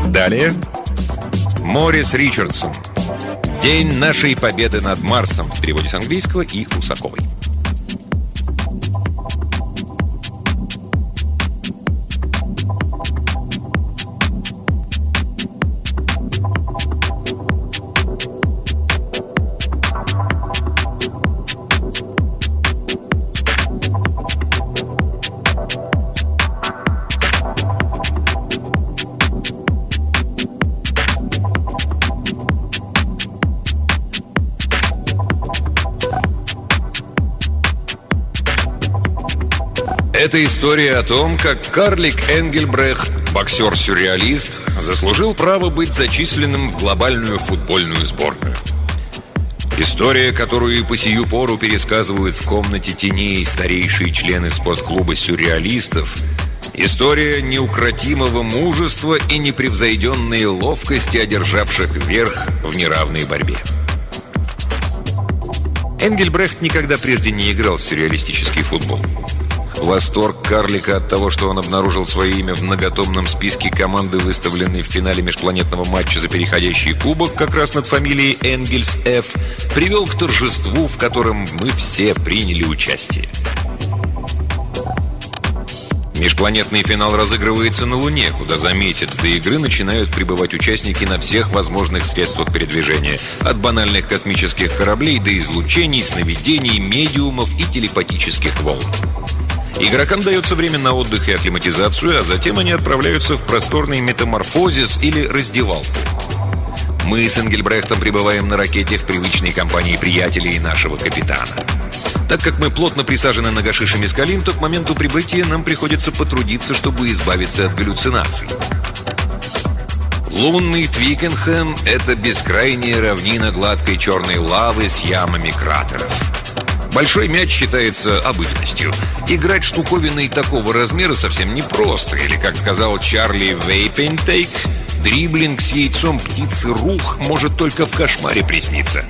Далее Морис Ричардсон. «День нашей победы над Марсом» в переводе с английского и Усаковой. Это история о том, как Карлик Энгельбрехт, боксер-сюрреалист, заслужил право быть зачисленным в глобальную футбольную сборную. История, которую и по сию пору пересказывают в комнате теней старейшие члены спортклуба сюрреалистов. История неукротимого мужества и непревзойденной ловкости, одержавших верх в неравной борьбе. Энгельбрехт никогда прежде не играл в сюрреалистический футбол. Восторг Карлика от того, что он обнаружил свое имя в многотомном списке команды, выставленной в финале межпланетного матча за переходящий кубок, как раз над фамилией Энгельс Ф., привел к торжеству, в котором мы все приняли участие. Межпланетный финал разыгрывается на Луне, куда за месяц до игры начинают прибывать участники на всех возможных средствах передвижения. От банальных космических кораблей до излучений, сновидений, медиумов и телепатических волн. Игрокам дается время на отдых и акклиматизацию, а затем они отправляются в просторный метаморфозис или раздевалку. Мы с Энгельбрехтом прибываем на ракете в привычной компании приятелей нашего капитана. Так как мы плотно присажены на гашиш и мескалин, то к моменту прибытия нам приходится потрудиться, чтобы избавиться от галлюцинаций. Лунный Твикенхэм — это бескрайняя равнина гладкой черной лавы с ямами кратеров. Большой мяч считается обыденностью. Играть штуковиной такого размера совсем непросто. Или, как сказал Чарли Вейпентейк, дриблинг с яйцом птицы Рух может только в кошмаре присниться.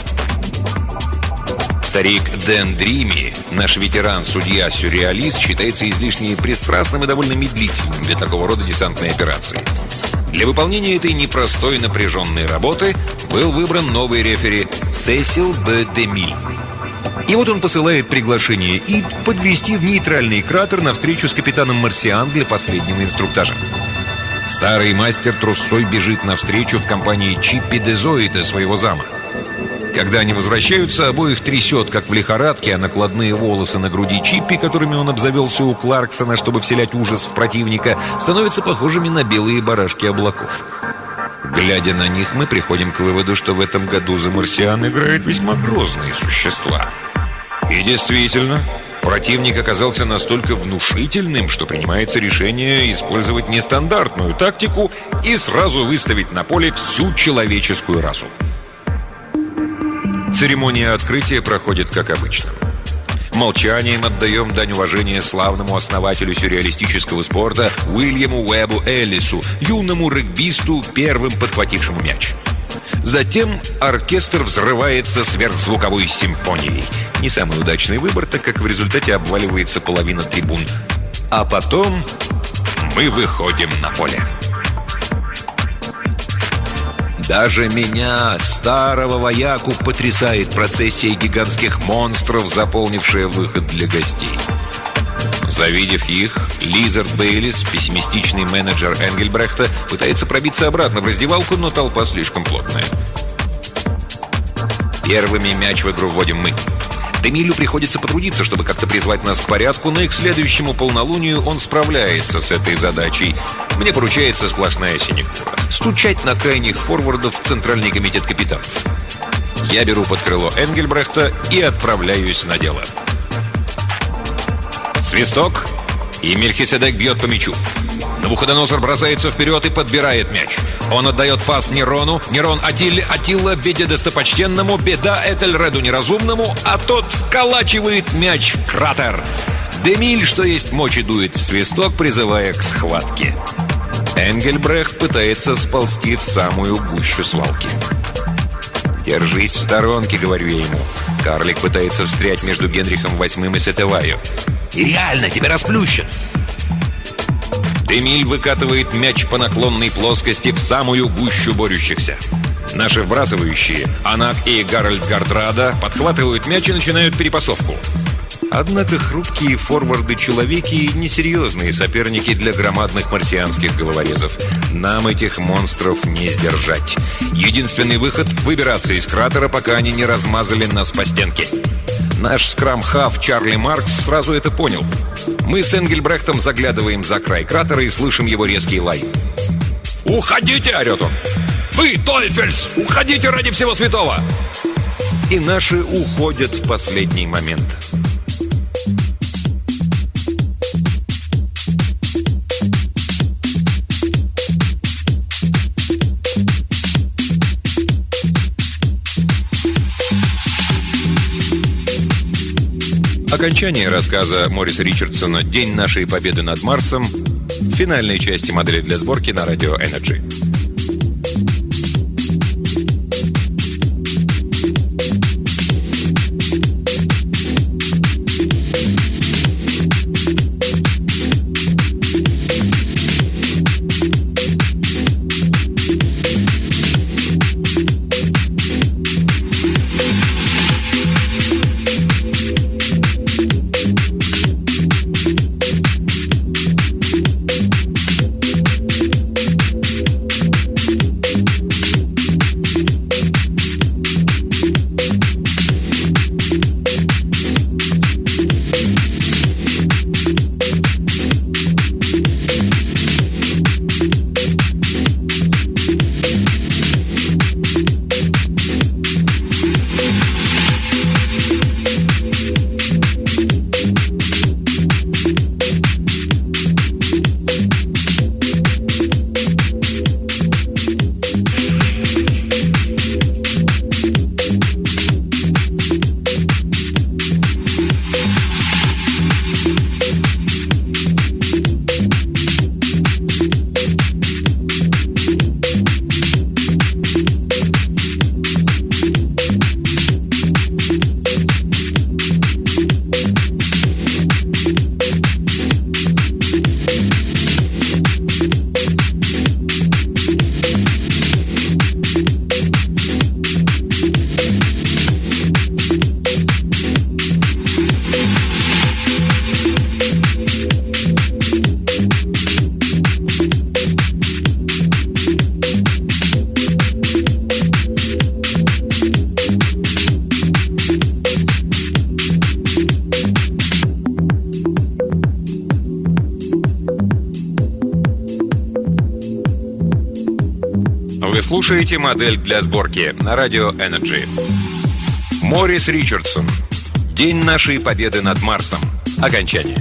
Старик Дэн Дрими, наш ветеран-судья-сюрреалист, считается излишне пристрастным и довольно медлительным для такого рода десантной операции. Для выполнения этой непростой напряженной работы был выбран новый рефери Сесил Б. Демиль. И вот он посылает приглашение Ид подвести в нейтральный кратер на встречу с капитаном Марсиан для последнего инструктажа. Старый мастер трусцой бежит навстречу в компании Чиппи Дезоида, своего зама. Когда они возвращаются, обоих трясет, как в лихорадке, а накладные волосы на груди Чиппи, которыми он обзавелся у Кларксона, чтобы вселять ужас в противника, становятся похожими на белые барашки облаков. Глядя на них, мы приходим к выводу, что в этом году за Марсиан играют весьма грозные существа. И действительно, противник оказался настолько внушительным, что принимается решение использовать нестандартную тактику и сразу выставить на поле всю человеческую расу. Церемония открытия проходит как обычно. Молчанием отдаем дань уважения славному основателю сюрреалистического спорта Уильяму Уэббу Эллису, юному регбисту, первым подхватившему мяч. Затем оркестр взрывается сверхзвуковой симфонией. Не самый удачный выбор, так как в результате обваливается половина трибун. А потом мы выходим на поле. Даже меня, старого вояку, потрясает процессия гигантских монстров, заполнившая выход для гостей. Завидев их, Лизард Бейлис, пессимистичный менеджер Энгельбрехта, пытается пробиться обратно в раздевалку, но толпа слишком плотная. Первыми мяч в игру вводим мы. Демилю приходится потрудиться, чтобы как-то призвать нас к порядку, но и к следующему полнолунию он справляется с этой задачей. Мне поручается сплошная синекура — стучать на крайних форвардов в Центральный комитет капитанов. Я беру под крыло Энгельбрехта и отправляюсь на дело. Свисток, и Мельхиседек бьет по мячу. Навуходоносор бросается вперед и подбирает мяч. Он отдает пас Нерону. Нерон Атилла беде достопочтенному, беда Этельреду неразумному, а тот вколачивает мяч в кратер. Демиль, что есть мочи, дует в свисток, призывая к схватке. Энгельбрехт пытается сползти в самую гущу свалки. «Держись в сторонке», — говорю я ему. Карлик пытается встрять между Генрихом VIII и Сетеваю. «И реально, тебя расплющат!» Эмиль выкатывает мяч по наклонной плоскости в самую гущу борющихся. Наши вбрасывающие, Анак и Гарольд Гардрада, подхватывают мяч и начинают перепасовку. Однако хрупкие форварды-человеки – несерьезные соперники для громадных марсианских головорезов. Нам этих монстров не сдержать. Единственный выход – выбираться из кратера, пока они не размазали нас по стенке. Наш скрам-хав Чарли Маркс сразу это понял. Мы с Энгельбрехтом заглядываем за край кратера и слышим его резкий лай. «Уходите!» – орет он. «Вы, Тойфельс! Уходите ради всего святого!» И наши уходят в последний момент. Окончание рассказа Мориса Ричардсона «День нашей победы над Марсом» в финальной части модели для сборки на радио Energy. Слушаете модель для сборки на радио Energy. Морис Ричардсон. День нашей победы над Марсом. Окончание.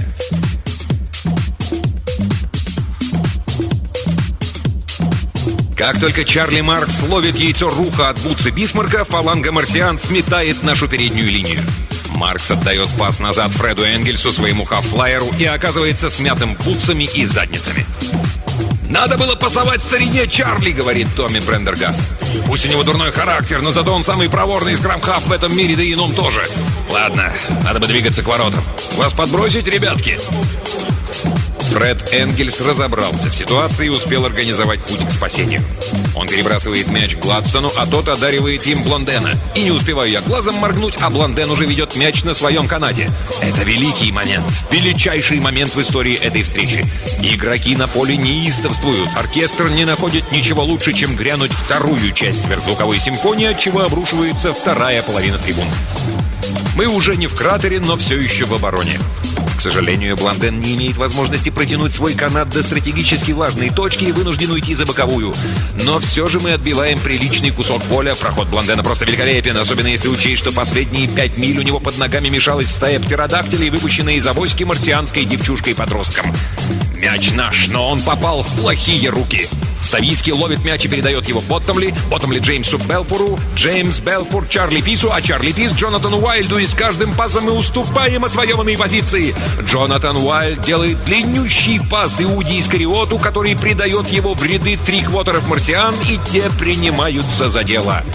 Как только Чарли Маркс ловит яйцо Руха от бутсы Бисмарка, фаланга марсиан сметает нашу переднюю линию. Маркс отдает пас назад Фреду Энгельсу, своему хаффлайеру, и оказывается смятым бутсами и задницами. «Надо было пасовать старине Чарли», — говорит Томми Брендергаст. «Пусть у него дурной характер, но зато он самый проворный скрам-хав в этом мире, да и ином тоже. Ладно, надо бы двигаться к воротам. Вас подбросить, ребятки?» Фред Энгельс разобрался в ситуации и успел организовать путь к спасению. Он перебрасывает мяч Гладстону, а тот одаривает им Блондена. И не успеваю я глазом моргнуть, а Блонден уже ведет мяч на своем канате. Это великий момент, величайший момент в истории этой встречи. Игроки на поле неистовствуют. Оркестр не находит ничего лучше, чем грянуть вторую часть сверхзвуковой симфонии, от чего обрушивается вторая половина трибун. Мы уже не в кратере, но все еще в обороне. К сожалению, Блонден не имеет возможности протянуть свой канат до стратегически важной точки и вынужден уйти за боковую. Но все же мы отбиваем приличный кусок поля. Проход Блондена просто великолепен, особенно если учесть, что последние 5 миль у него под ногами мешалась стая птеродактилей, выпущенная из авоськи марсианской девчушкой-подростком. Мяч наш, но он попал в плохие руки. Ставийский ловит мяч и передает его Боттомли. Боттомли Джеймсу Белфуру. Джеймс Белфур Чарли Пису, а Чарли Пис Джонатану Уайльду. И с каждым пасом мы уступаем отвоеванные позиции. Джонатан Уайльд делает длиннющий пас Иуде Искариоту, который придает его в ряды триквотеров марсиан, и те принимаются за дело.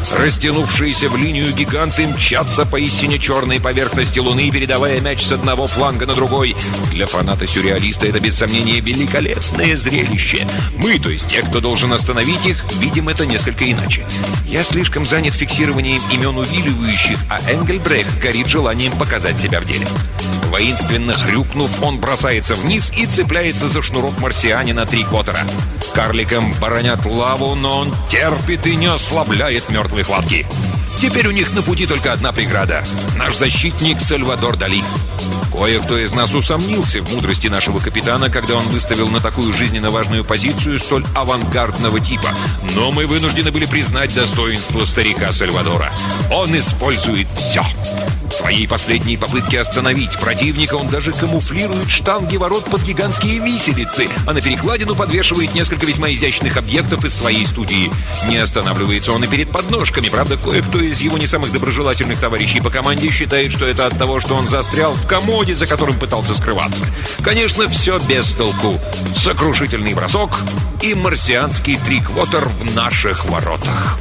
Растянувшиеся в линию гиганты мчатся по истине черной поверхности Луны, передавая мяч с одного фланга на другой. Для фаната-сюрреалиста это, без сомнения, великолепное зрелище. Мы, то есть те, кто должен остановить их, видим это несколько иначе. Я слишком занят фиксированием имен увиливающих, а Энгельбрехт горит желанием показать себя в деле. Воинственно хрюкнув, он бросается вниз и цепляется за шнурок марсианина три-квотера. Карликам баронят лаву, но он терпит и не ослабляет мертвой хватки. Теперь у них на пути только одна преграда — наш защитник Сальвадор Дали. Кое-кто из нас усомнился в мудрости нашего капитана, когда он выставил на такую жизненно важную позицию столь авангардного типа. Но мы вынуждены были признать достоинство старика Сальвадора. Он использует все. В своей последней попытке остановить противника он даже камуфлирует штанги ворот под гигантские виселицы, а на перекладину подвешивает несколько весьма изящных объектов из своей студии. Не останавливается он и перед подножками. Правда, кое-кто из его не самых доброжелательных товарищей по команде считает, что это от того, что он застрял в комоде, за которым пытался скрываться. Конечно, все без толку. Сокрушительный бросок и марсианский три-квотер в наших воротах.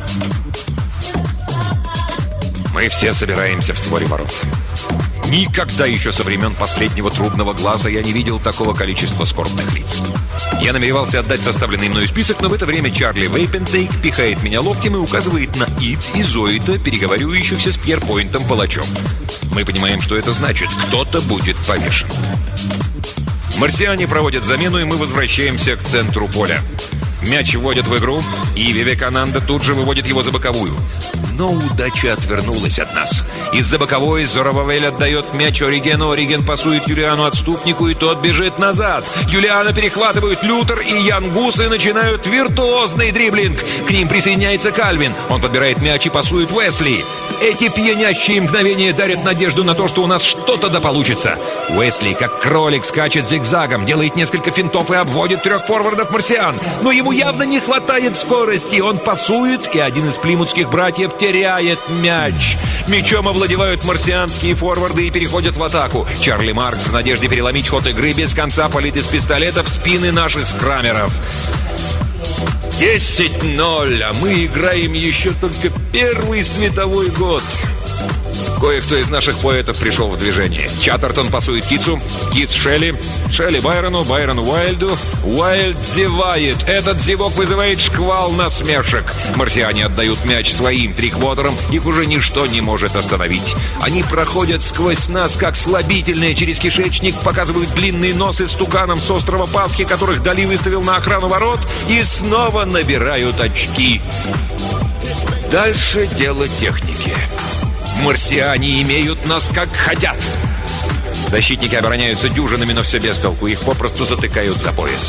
Мы все собираемся в створе ворот. Никогда еще со времен последнего трубного глаза я не видел такого количества скорбных лиц. Я намеревался отдать составленный мною список, но в это время Чарли Вейпентейк пихает меня локтем и указывает на Ид и Зоита, переговаривающихся с Пьерпойнтом палачом. Мы понимаем, что это значит. Кто-то будет повешен. Марсиане проводят замену, и мы возвращаемся к центру поля. Мяч вводят в игру, и Вивекананда тут же выводит его за боковую. Но удача отвернулась от нас. Из-за боковой Зоровавель отдает мяч Оригену. Ориген пасует Юлиану отступнику, и тот бежит назад. Юлиана перехватывают Лютер и Янгус и начинают виртуозный дриблинг. К ним присоединяется Кальвин. Он подбирает мяч и пасует Уэсли. Эти пьянящие мгновения дарят надежду на то, что у нас что-то да получится. Уэсли, как кролик, скачет зигзагом, делает несколько финтов и обводит трех форвардов марсиан. Но ему явно не хватает скорости. Он пасует, и один из плимутских братьев теряет мяч. Мячом овладевают марсианские форварды и переходят в атаку. Чарли Маркс в надежде переломить ход игры без конца палит из пистолета в спины наших скрамеров. 10-0, а мы играем еще только первый световой год. Кое-кто из наших поэтов пришел в движение. Чаттертон пасует Китсу, Китс Шелли, Шелли Байрону, Байрон Уайльду. Уайльд зевает. Этот зевок вызывает шквал насмешек. Марсиане отдают мяч своим три-квотерам. Их уже ничто не может остановить. Они проходят сквозь нас, как слабительные. Через кишечник показывают длинные носы стуканам с острова Пасхи, которых Дали выставил на охрану ворот, и снова набирают очки. Дальше дело техники. Марсиане имеют нас как хотят. Защитники обороняются дюжинами, но все без толку. Их попросту затыкают за пояс.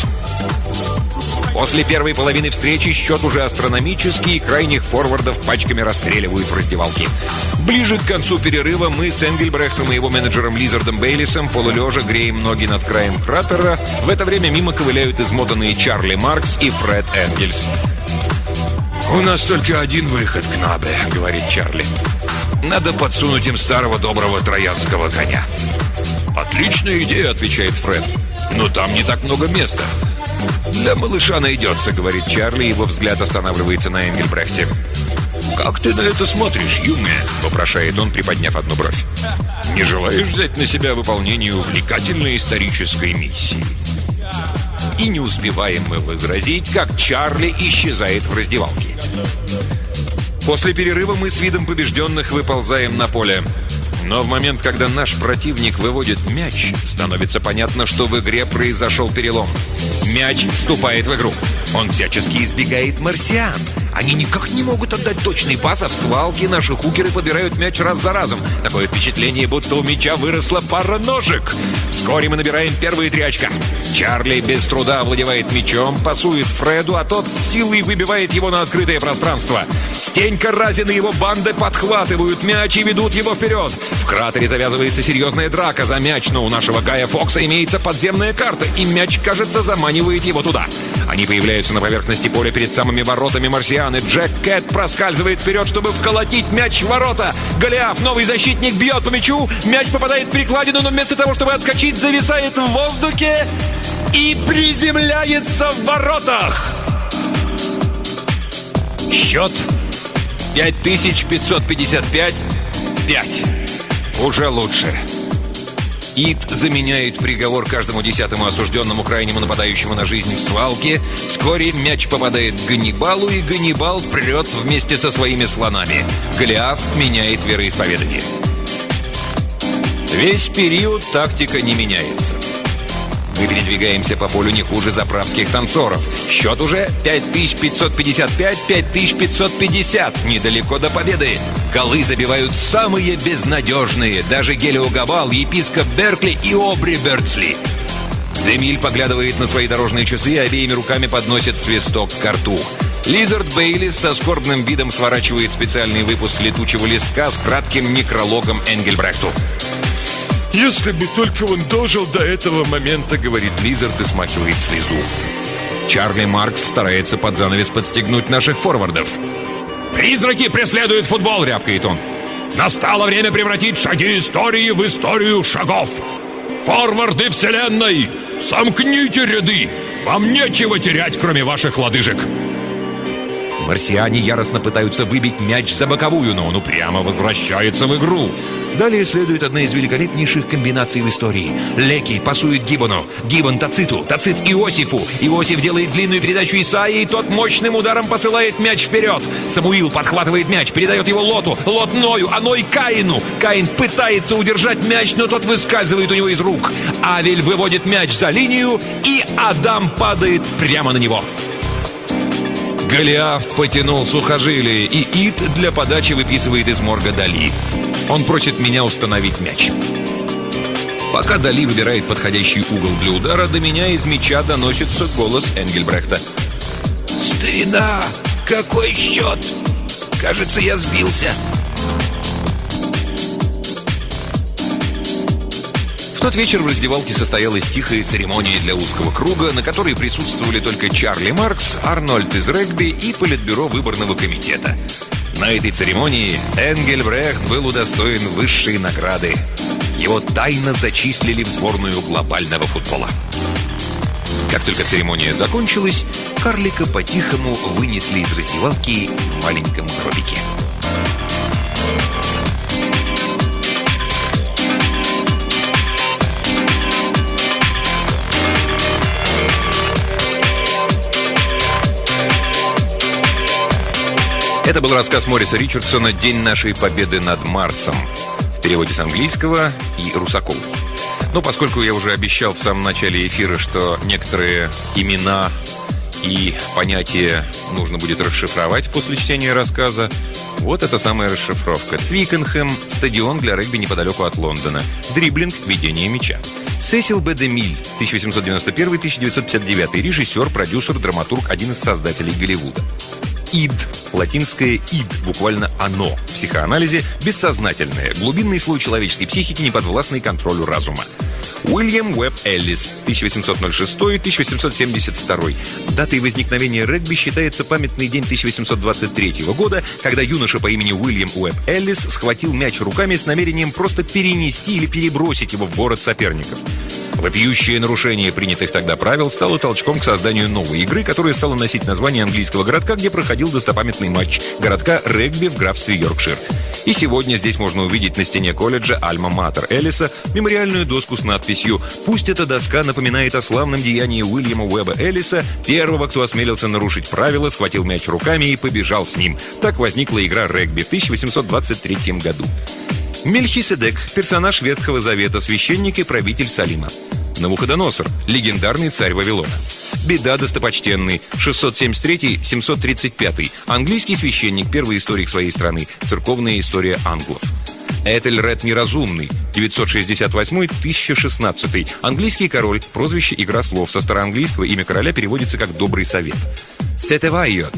После первой половины встречи счет уже астрономический, и крайних форвардов пачками расстреливают в раздевалке. Ближе к концу перерыва мы с Энгельбрехтом и его менеджером Лизардом Бейлисом полулежа греем ноги над краем кратера. В это время мимо ковыляют измотанные Чарли Маркс и Фред Энгельс. «У нас только один выход, Кнабе», — говорит Чарли. «Надо подсунуть им старого доброго троянского коня». «Отличная идея», — отвечает Фред. «Но там не так много места». «Для малыша найдется», — говорит Чарли, его взгляд останавливается на Энгельбрехте. «Как ты на это смотришь, Юнге?» — вопрошает он, приподняв одну бровь. «Не желаешь взять на себя выполнение увлекательной исторической миссии?» И не успеваем мы возразить, как Чарли исчезает в раздевалке. После перерыва мы с видом побежденных выползаем на поле. Но в момент, когда наш противник выводит мяч, становится понятно, что в игре произошел перелом. Мяч вступает в игру. Он всячески избегает марсиан. Они никак не могут отдать точный пас, а в свалке наши хукеры подбирают мяч раз за разом. Такое впечатление, будто у мяча выросла пара ножек. Вскоре мы набираем первые 3 очка. Чарли без труда овладевает мячом, пасует Фреду, а тот с силой выбивает его на открытое пространство. Стенька, Разин и его банда подхватывают мяч и ведут его вперед. В кратере завязывается серьезная драка за мяч, но у нашего Гая Фокса имеется подземная карта, и мяч, кажется, заманивает его туда. Они появляются на поверхности поля перед самыми воротами марсиан, и Джек Кэт проскальзывает вперед, чтобы вколотить мяч в ворота. Голиаф, новый защитник, бьет по мячу, мяч попадает в перекладину, но вместо того, чтобы отскочить, зависает в воздухе и приземляется в воротах. Счет 5555. 5. Уже лучше. Ид заменяет приговор каждому 10-му осужденному крайнему нападающему на жизнь в свалке. Вскоре мяч попадает к Ганнибалу, и Ганнибал прет вместе со своими слонами. Голиаф меняет вероисповедание. Весь период тактика не меняется. Мы передвигаемся по полю не хуже заправских танцоров. Счет уже 5555-5550. Недалеко до победы. Голы забивают самые безнадежные. Даже Гелио Габал, епископ Беркли и Обри Бертсли. Демиль поглядывает на свои дорожные часы и обеими руками подносит свисток к рту. Лизард Бейлис со скорбным видом сворачивает специальный выпуск летучего листка с кратким некрологом Энгельбрехту. «Если бы только он дожил до этого момента», — говорит Лизард и смахивает слезу. Чарли Маркс старается под занавес подстегнуть наших форвардов. «Призраки преследуют футбол», — рявкает он. «Настало время превратить шаги истории в историю шагов. Форварды вселенной, сомкните ряды. Вам нечего терять, кроме ваших лодыжек». Марсиане яростно пытаются выбить мяч за боковую, но он упрямо возвращается в игру. Далее следует одна из великолепнейших комбинаций в истории. Леки пасует Гиббону, Гиббон Тациту, Тацит Иосифу. Иосиф делает длинную передачу Исаии, и тот мощным ударом посылает мяч вперед. Самуил подхватывает мяч, передает его Лоту, Лот Ною, а Ной Каину. Каин пытается удержать мяч, но тот выскальзывает у него из рук. Авель выводит мяч за линию, и Адам падает прямо на него. Голиаф потянул сухожилие, и Ид для подачи выписывает из морга Дали. Он просит меня установить мяч. Пока Дали выбирает подходящий угол для удара, до меня из мяча доносится голос Энгельбрехта. «Старина, какой счет? Кажется, я сбился». В тот вечер в раздевалке состоялась тихая церемония для узкого круга, на которой присутствовали только Чарли Маркс, Арнольд из регби и политбюро выборного комитета. На этой церемонии Энгельбрехт был удостоен высшей награды. Его тайно зачислили в сборную глобального футбола. Как только церемония закончилась, карлика по-тихому вынесли из раздевалки в маленьком гробике. Это был рассказ Мориса Ричардсона «День нашей победы над Марсом» в переводе с английского и Русаков. Но поскольку я уже обещал в самом начале эфира, что некоторые имена и понятия нужно будет расшифровать после чтения рассказа, вот эта самая расшифровка. Твикенхэм – стадион для регби неподалеку от Лондона. Дриблинг – ведение мяча. Сесил Б. де Миль, 1891-1959, режиссер, продюсер, драматург, один из создателей Голливуда. Ид, латинское «ид», буквально «оно». В психоанализе бессознательное, глубинный слой человеческой психики, неподвластный контролю разума. Уильям Уэбб Эллис, 1806-1872. Датой возникновения регби считается памятный день 1823 года, когда юноша по имени Уильям Уэбб Эллис схватил мяч руками с намерением просто перенести или перебросить его в город соперников. Вопиющее нарушение принятых тогда правил стало толчком к созданию новой игры, которая стала носить название английского городка, где проходил достопамятный матч городка регби в графстве Йоркшир. И сегодня здесь можно увидеть на стене колледжа Альма-Матер Эллиса мемориальную доску с надписью «Пусть эта доска напоминает о славном деянии Уильяма Уэбба Эллиса, первого, кто осмелился нарушить правила, схватил мяч руками и побежал с ним». Так возникла игра регби в 1823 году. Мельхиседек – персонаж Ветхого Завета, священник и правитель Салима. Навуходоносор – легендарный царь Вавилона. Беда достопочтенный, 673-735, английский священник, первый историк своей страны, церковная история англов. Этельред Неразумный, 968-1016, английский король, прозвище «Игра слов», со староанглийского имя короля переводится как «Добрый совет». Сетевайо,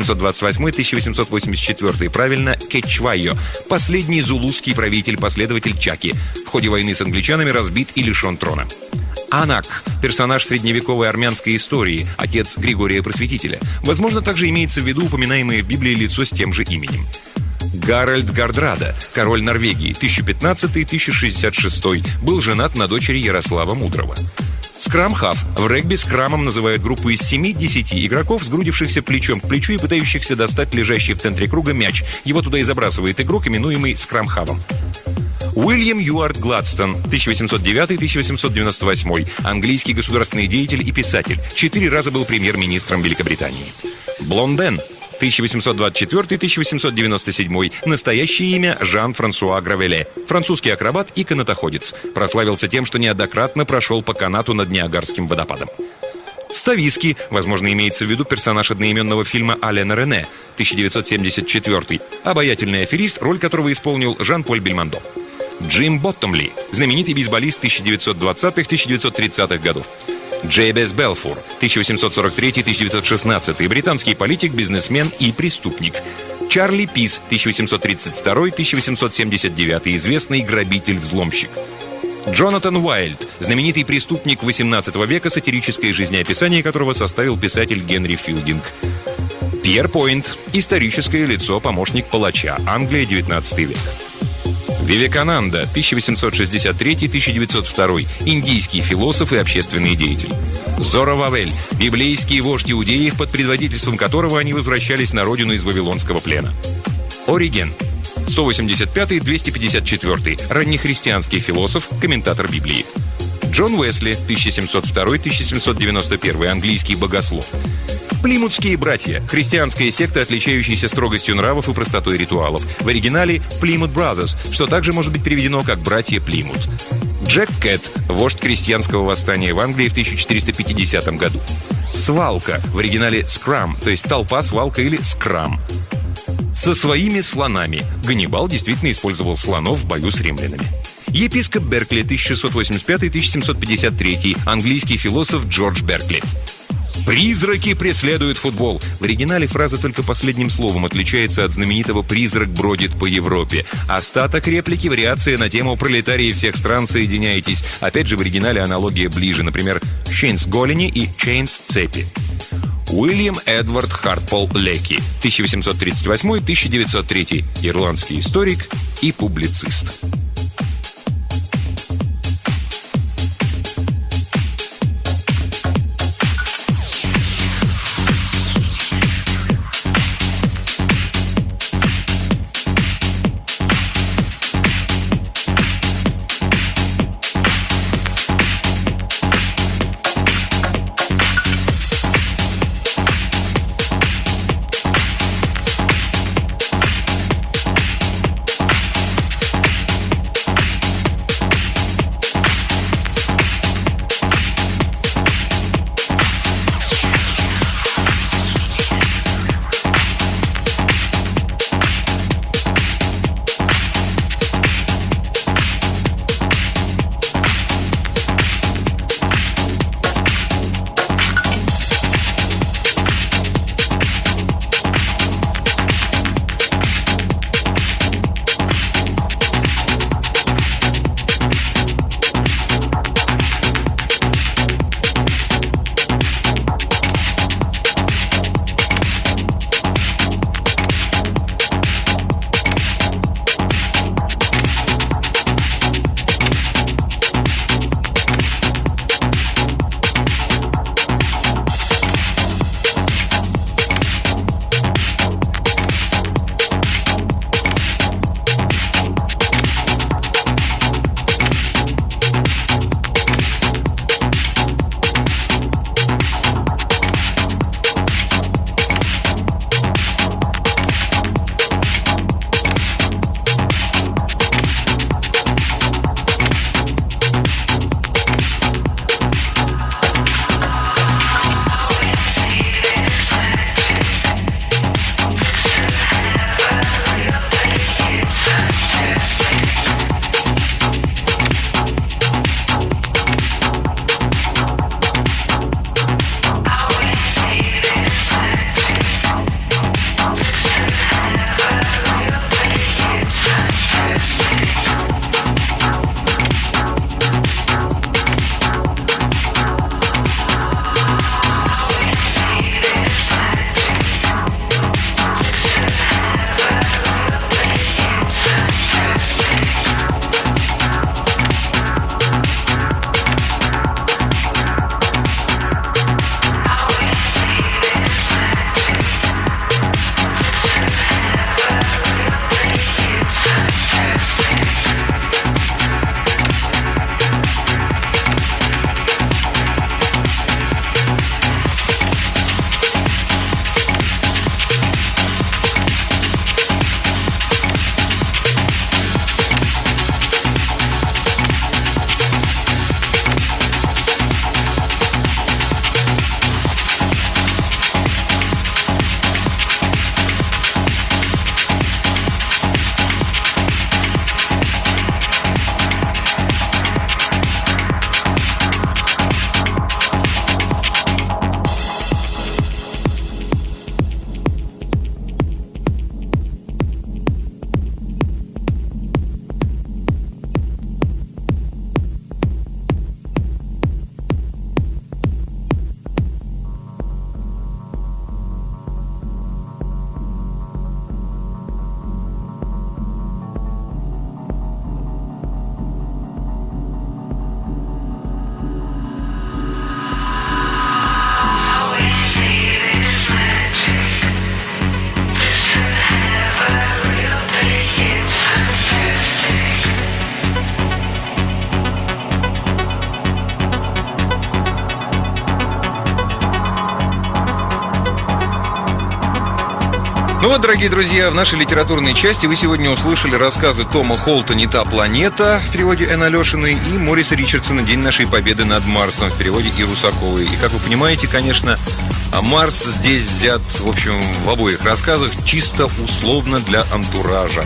1828-1884, правильно, Кетчвайо, последний зулусский правитель, последователь Чаки, в ходе войны с англичанами разбит и лишен трона. Анак, персонаж средневековой армянской истории, отец Григория Просветителя. Возможно, также имеется в виду упоминаемое в Библии лицо с тем же именем. Гарольд Гардрада, король Норвегии, 1015-1066, был женат на дочери Ярослава Мудрого. Скрам-хав. В регби скрамом называют группу из 7-10 игроков, сгрудившихся плечом к плечу и пытающихся достать лежащий в центре круга мяч. Его туда и забрасывает игрок, именуемый скрам-хавом. Уильям Юарт Гладстон, 1809-1898, английский государственный деятель и писатель. 4 раза был премьер-министром Великобритании. Блонден, 1824-1897, настоящее имя Жан-Франсуа Гравеле, французский акробат и канатоходец. Прославился тем, что неоднократно прошел по канату над Ниагарским водопадом. Стависки, возможно, имеется в виду персонаж одноименного фильма Алена Рене, 1974, обаятельный аферист, роль которого исполнил Жан-Поль Бельмондо. Джим Боттомли, знаменитый бейсболист 1920-1930-х годов. Джейбес Белфур, 1843-1916, британский политик, бизнесмен и преступник. Чарли Пис, 1832-1879, известный грабитель-взломщик. Джонатан Уайльд, знаменитый преступник XVIII века, сатирическое жизнеописание которого составил писатель Генри Филдинг. Пьер Пойнт, историческое лицо, помощник палача, Англия, XIX век. Вивекананда, 1863-1902, индийский философ и общественный деятель. Зоровавель, библейский вождь иудеев, под предводительством которого они возвращались на родину из вавилонского плена. Ориген, 185-254, раннехристианский философ, комментатор Библии. Джон Уэсли, 1702-1791, английский богослов. Плимутские братья – христианская секта, отличающаяся строгостью нравов и простотой ритуалов. В оригинале Plymouth Brothers, что также может быть переведено как «братья Плимут». Джек Кэт – вождь крестьянского восстания в Англии в 1450 году. Свалка – в оригинале «скрам», то есть толпа, свалка или «скрам». Со своими слонами. Ганнибал действительно использовал слонов в бою с римлянами. Епископ Беркли, 1685-1753, английский философ Джордж Беркли. «Призраки преследуют футбол». В оригинале фраза только последним словом отличается от знаменитого «призрак бродит по Европе». Остаток реплики – вариация на тему «Пролетарии всех стран, соединяйтесь». Опять же, в оригинале аналогия ближе. Например, «Chains голени» и «Chains цепи». Уильям Эдвард Хартпол Леки, 1838-1903, ирландский историк и публицист. Ну вот, дорогие друзья, в нашей литературной части вы сегодня услышали рассказы Тома Холта «Не та планета» в переводе Н. Алешиной и Мориса Ричардсона «День нашей победы над Марсом» в переводе И. Русаковой. И, как вы понимаете, конечно, Марс здесь взят, в общем, в обоих рассказах чисто условно для антуража.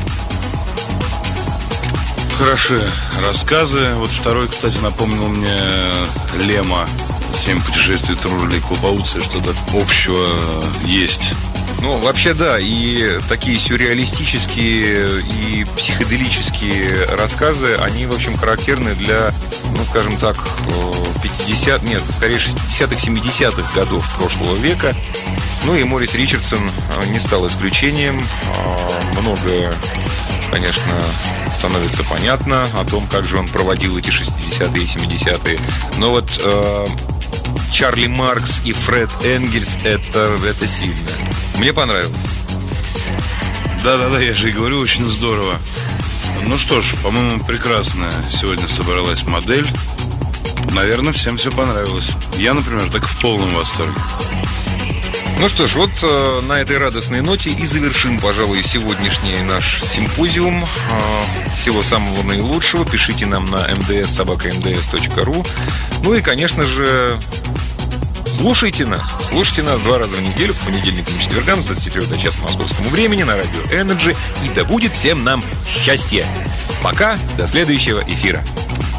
Хорошие рассказы. Вот второй, кстати, напомнил мне Лема «Семь путешествий Трурли Клопауции», что-то общего есть. Ну, вообще, да, и такие сюрреалистические и психоделические рассказы, они, в общем, характерны для, ну, скажем так, 50, нет, скорее 60-х, 70-х годов прошлого века. Ну и Морис Ричардсон не стал исключением. Многое, конечно, становится понятно о том, как же он проводил эти 60-е и 70-е. Но вот Чарли Маркс и Фред Энгельс — это сильно. Мне понравилось. Да-да-да, я же и говорю, очень здорово. Ну что ж, по-моему, прекрасно сегодня собралась модель. Наверное, всем все понравилось. Я, например, так в полном восторге. Ну что ж, вот на этой радостной ноте и завершим, пожалуй, сегодняшний наш симпозиум. Всего самого наилучшего. Пишите нам на mds@mds.ru. Ну и, конечно же, слушайте нас 2 раза в неделю, по понедельникам и четвергам с 23 до часа московскому времени на радио Energy. И да будет всем нам счастье. Пока, до следующего эфира.